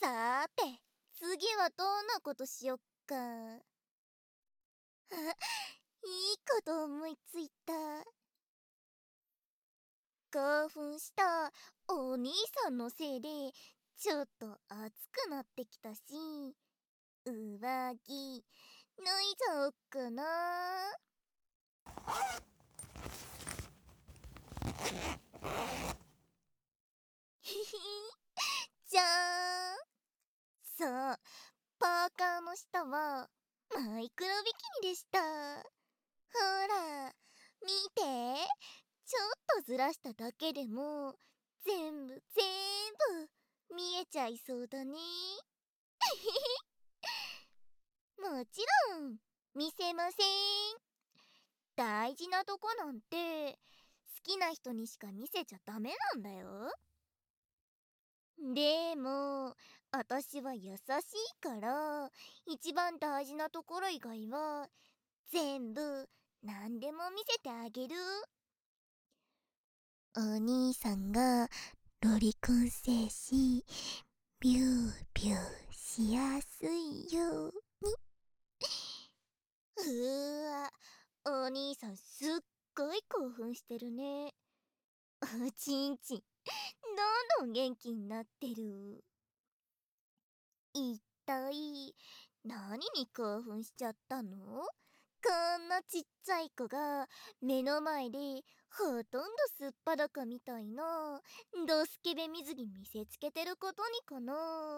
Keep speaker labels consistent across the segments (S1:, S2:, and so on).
S1: さーて、次はどんなことしよっか。いいこと思いついた。興奮したお兄さんのせいでちょっと暑くなってきたし、上着脱いじゃおっかな。ひひじゃーん。そう、パーカーの下はマイクロビキニでした。ほら見て、ちょっとずらしただけでも全部見えちゃいそうだね。もちろん見せません。大事なとこなんて好きな人にしか見せちゃダメなんだよ。でも私は優しいから一番大事なところ以外は全部何でも見せてあげる。お兄さんがロリコン精子ビュービューしやすいように。お兄さんすっごい興奮してるね。おちんちんどんどん元気になってる。一体何に興奮しちゃったの？こんなちっちゃい子が目の前でほとんどすっぱだかみたいなドスケベ水着見せつけてることにかな。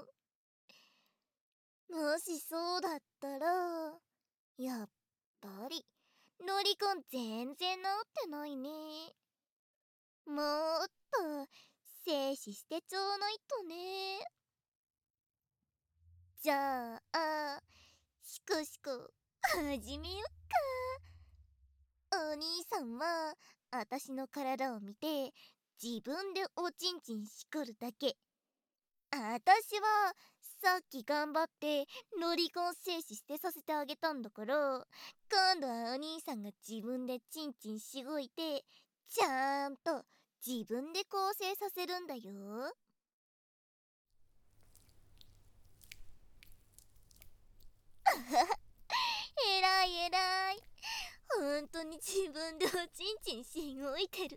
S1: もしそうだったらやっぱりロリコン全然治ってないね。もっと静止してちょうないとね。じゃあシコシコ始めよっか。お兄さんはあたしの体を見て自分でおちんちんしこるだけ。あたしはさっき頑張ってロリコン静止してさせてあげたんだから、今度はお兄さんが自分でチンチンしごいてちゃんと自分で構成させるんだよ。えらいえらい、ほんとに自分でおちんちんしごいてる。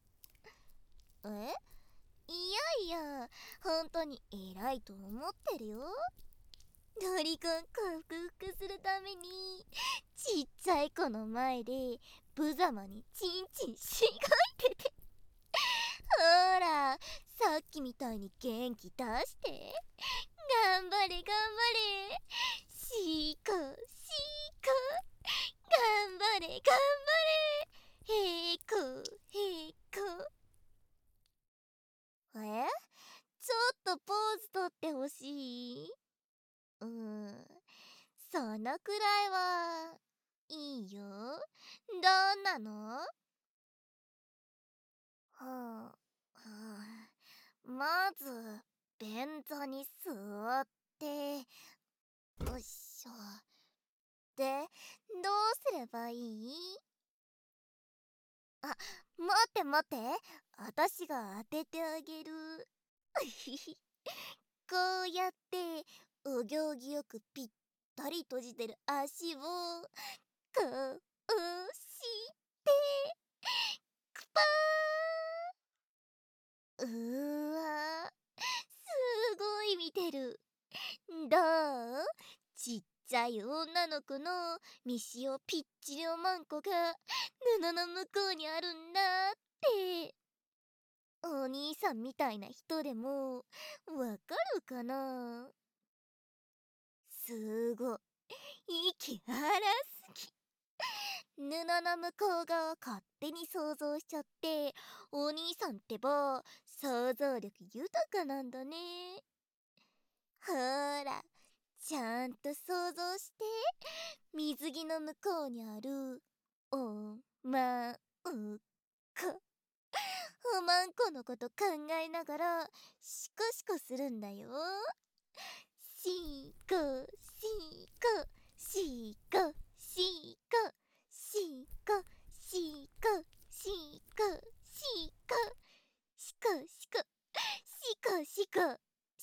S1: いやいや、ほんとにえらいと思ってるよ。ロリコン克服するためにちっちゃい子の前で無様にチンチンしごいてて。ほらさっきみたいに元気出して。頑張れ頑張れ、しこしこ、頑張れ頑張れ、へこへこ。ちょっとポーズとってほしい。そのくらいはいいよ。どんなの？まず便座に座って、よいしょ。で、どうすればいい？あ、待って待って、私が当ててあげる。こうやってお行儀よくぴったり閉じてる足をこうしてクパー。わすごい見てる。どう？ちっちゃい女の子のみしおぴっちりおまんこが布の向こうにあるんだって。お兄さんみたいな人でもわかるかな？すごい息荒すぎ。布の向こう側勝手に想像しちゃって、お兄さんってば想像力豊かなんだね。ほらちゃんと想像して、水着の向こうにあるおまんこ。おまんこのこと考えながらシコシコするんだよ。シコシコシコシコシコシコシコシコシコシコシコシコ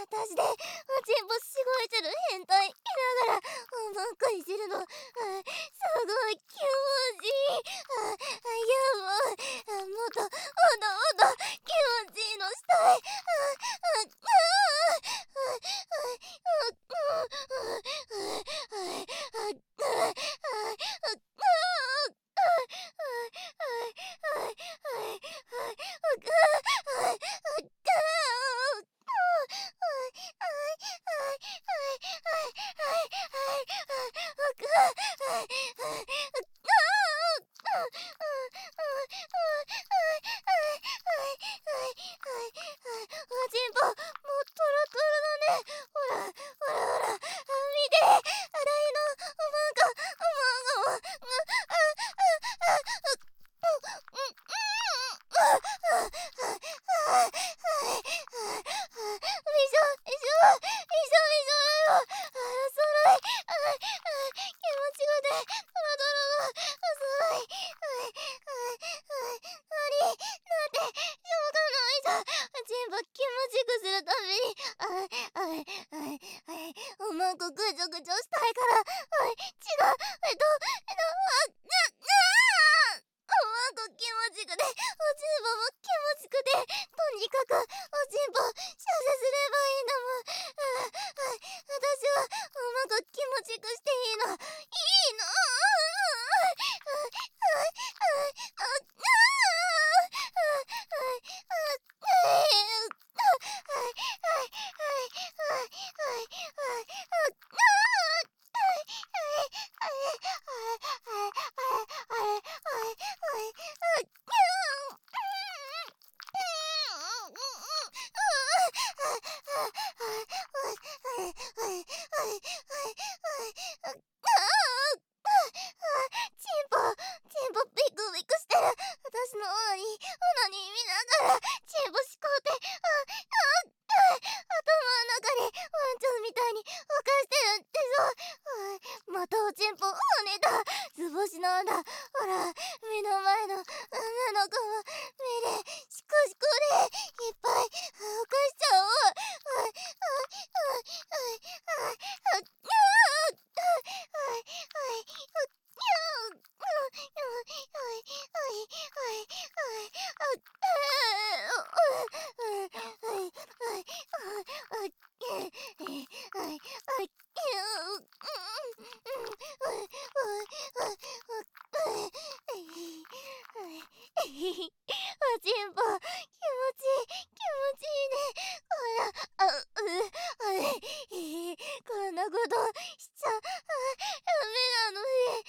S1: 私でおちんぽしごいてる変態見ながらおまんこいじるの、すごい気持ちいい。いやもっともっと気持ちいいのしたい。おちんぽもうトロトロだね。ほら見て、あたいのおまんこおまんこぐちょぐちょしたいから、違う、おまんこ気持ちくて、おちんぽも気持ちくて、とにかくおちんぽ射精すればいいんだもん。私はおまんこ気持ちくしていいの。チンポビクビクしてる。私のオナニー見ながらチンポしこうて、頭の中にワンちゃんみたいに浮かしてるってさ。またおちんぽ跳ねた。図星なんだ。ほら目の前の女の子も目でシコシコでいっぱい浮かしちゃおう。おちんぽ気持ちいいね。ほらこんなことしちゃダメなのに。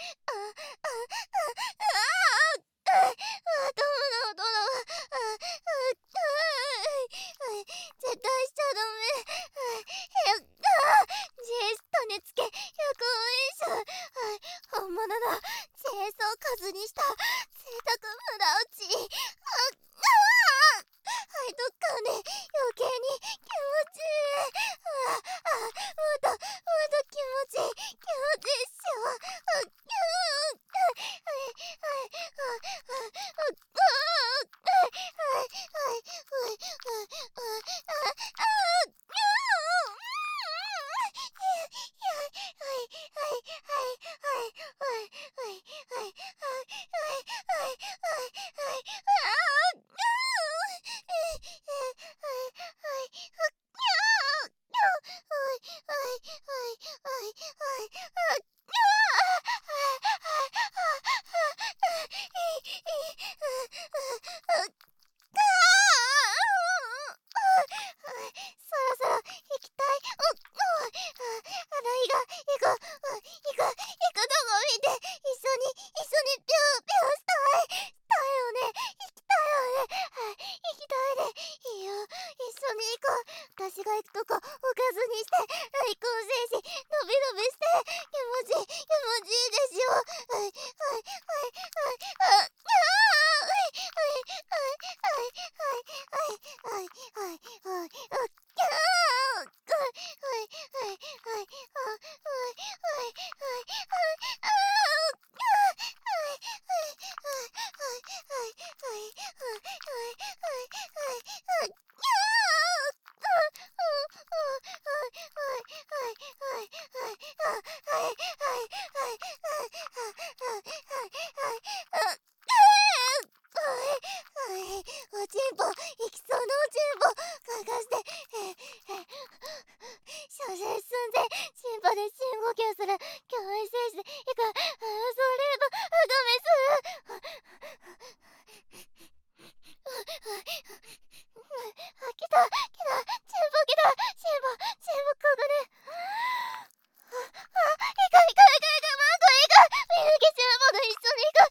S1: 頭の音の絶対しちゃダメ。ジェス種付け100円本物のチェーンソー数にした贅沢無駄打ち。どっかね余計に気持ちいい。もっと気持ちいいっしょ。そろそろ行きたい。行くとこ見て一緒にピューピューしたい。よね。行きたいよね。行きたいね。いいよ。一緒に行こう。私が行くとこ置かずにして大根戦士のびのびして気持ちいいですよ。 射精寸前、心波で深呼吸する、強威精子でいく、それば、がめする。来た、チンポ来た、チンポここで。いか、マンゴーいか、ミルキチンポと一緒にいく、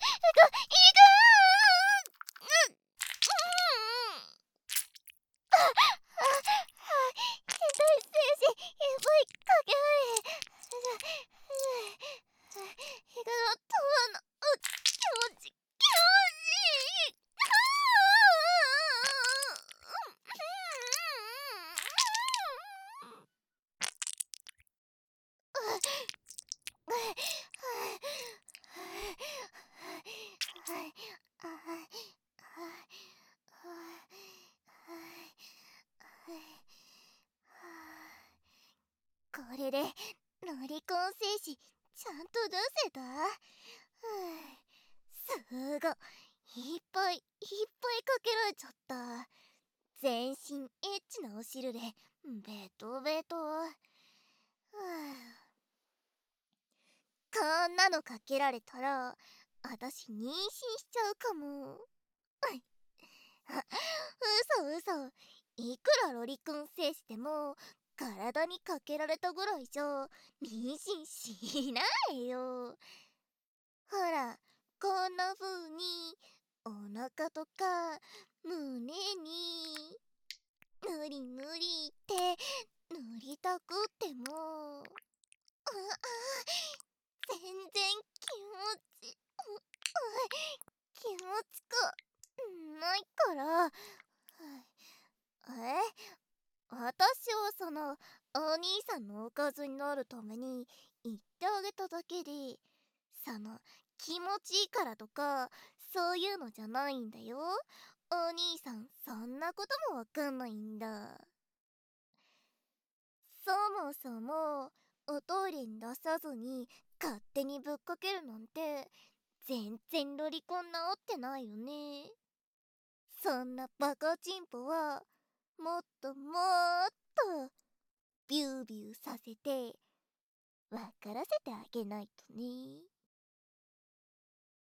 S1: しんどい精子、いっぱいかけはい。いくの、とわの、気持ちいい。これでロリコン精子ちゃんと出せた？すごい、いっぱいかけられちゃった。全身エッチなお汁でベトベト。こんなのかけられたらあたし妊娠しちゃうかも。嘘。いくらロリコン精子でも体にかけられたぐらいじゃ妊娠しないよ。ほら、こんな風にお腹とか胸にぬりぬりって塗りたくっても全然気持ちくないから。私はそのお兄さんのおかずになるために言ってあげただけで、その気持ちいいからとかそういうのじゃないんだよ。お兄さんそんなこともわかんないんだ。そもそもおトイレに出さずに勝手にぶっかけるなんて全然ロリコン治ってないよね。そんなバカチンポはもっとビュービューさせて分からせてあげないとね。